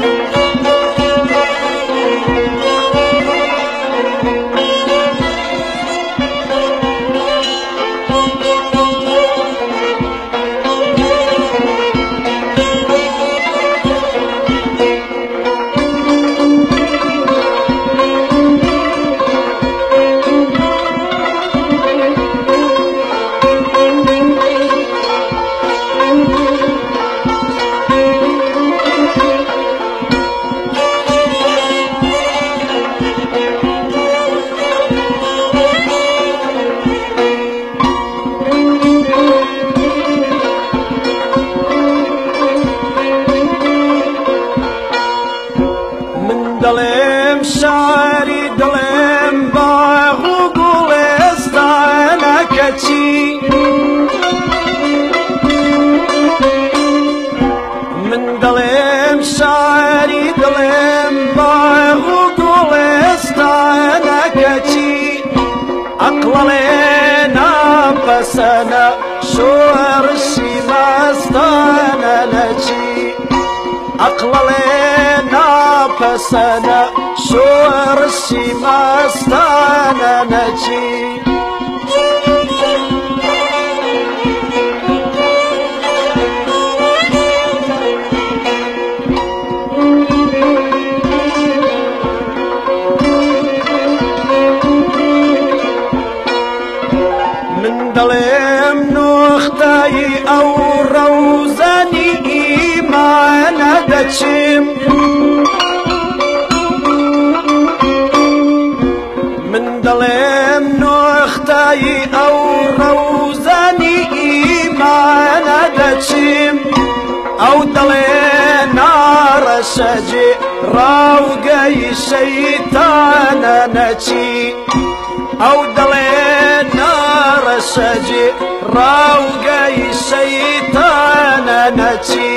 دلم شعری دلم باغ و گلستانکچی من دلم شعری دلم باغ و گلستانکچی عقل لنا پسنا شورشی مستانه نچی عقل لنا پسنا شورشی مستانه نچی من دلم نختای او روزنی ایمان دچم من دلم نختای او روزنی ایمان دچم او دلنا رشجی راوگی شیطان نچی او دلنا رشجی راوگی شیطان نچی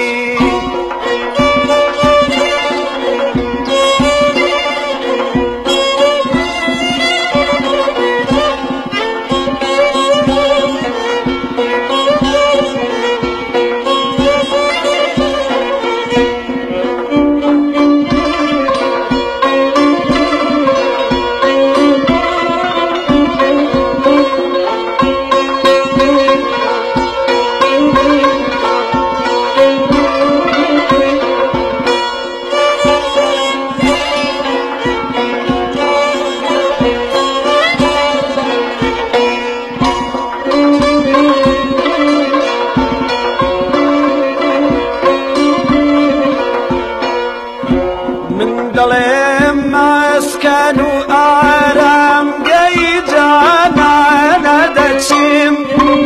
دلم مسکن و آرام گی جانان دچیم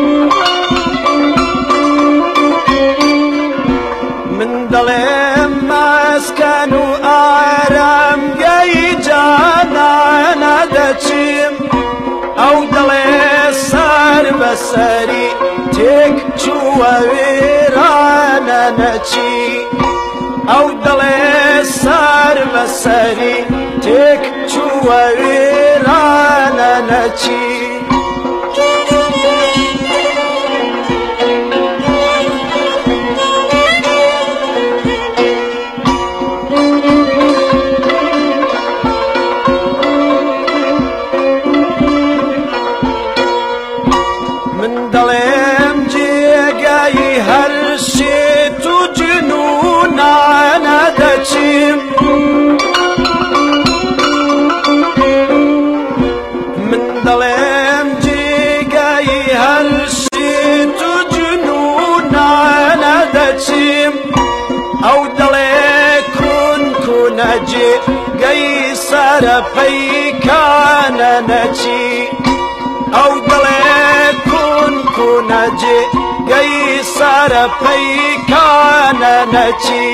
من دلم مسکن و آرام گی جانان دچیم او دل سر بسری تک چوه ویران نچی او دل سر بسری تک چوه ویران نچی من دلم جیگای هر شی تو جنونان دچیم من دلم جیگای هر شی تو جنونان دچیم او دل کن کنجی گی سر پیکان نچی او دل کن کنجی گی سر پیکان نچی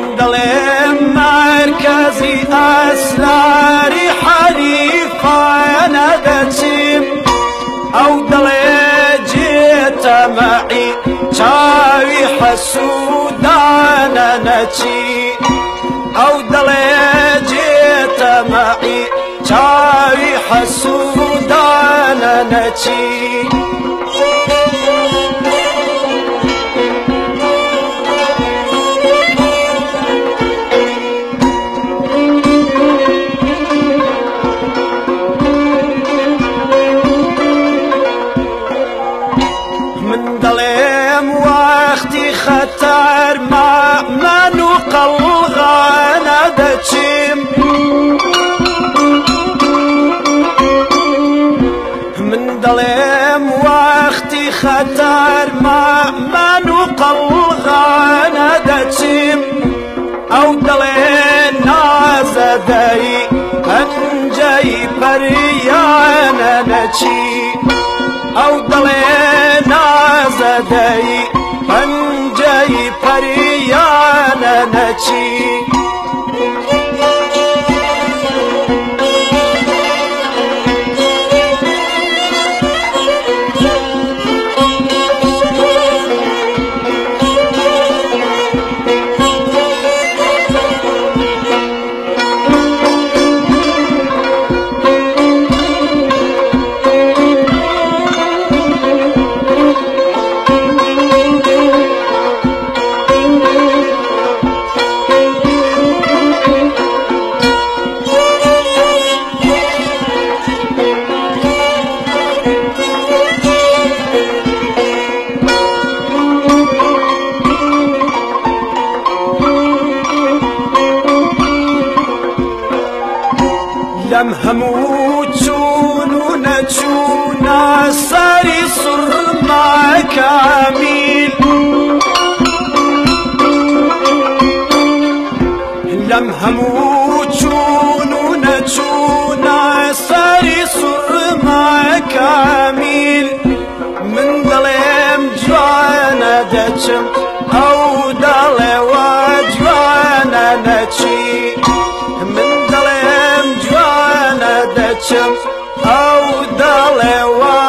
من دلم مركزي أسراري حريفانة دتشم أو دلي جيت معي شاوي حسودانا نتشي أو دلي جيت معي شاوي حسودانا نتشي من ظلم وقتي خطر ما منو قلغانا دتشم من ظلم وقتي خطر ما منو قلغانا دتشم او دلين نازدي انجي بريانا نتشي او دلين نازدي انجي بريانا نتشي لم هموتون ونتون ساري صر مع كامل لم هموتون ونتون ساري صر مع كامل من ظلم جوانا دتشم او دالي وجوانا نتشي من ظلم جوانا دتشم او دالي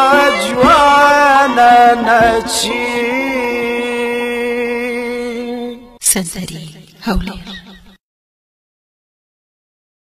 وجوانا نتشي سندري هولي